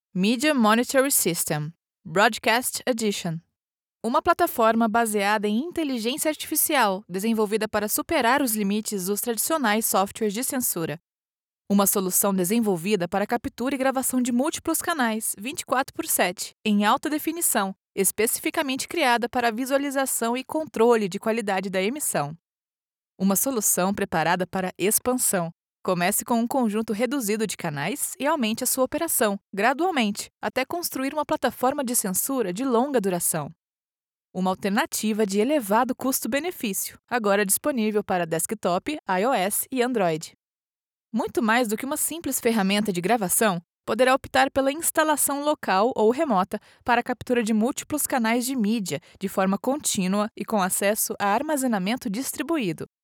Media Monitoring System Broadcast Edition. Uma plataforma baseada em inteligência artificial, desenvolvida para superar os limites dos tradicionais softwares de censura. Uma solução desenvolvida para captura e gravação de múltiplos canais, 24/7, em alta definição, especificamente criada para visualização e controle de qualidade da emissão. Uma solução preparada para expansão. Comece com um conjunto reduzido de canais e aumente a sua operação, gradualmente, até construir uma plataforma de censura de longa duração. Uma alternativa de elevado custo-benefício, agora disponível para desktop, iOS e Android. Muito mais do que uma simples ferramenta de gravação, poderá optar pela instalação local ou remota para a captura de múltiplos canais de mídia de forma contínua e com acesso a armazenamento distribuído.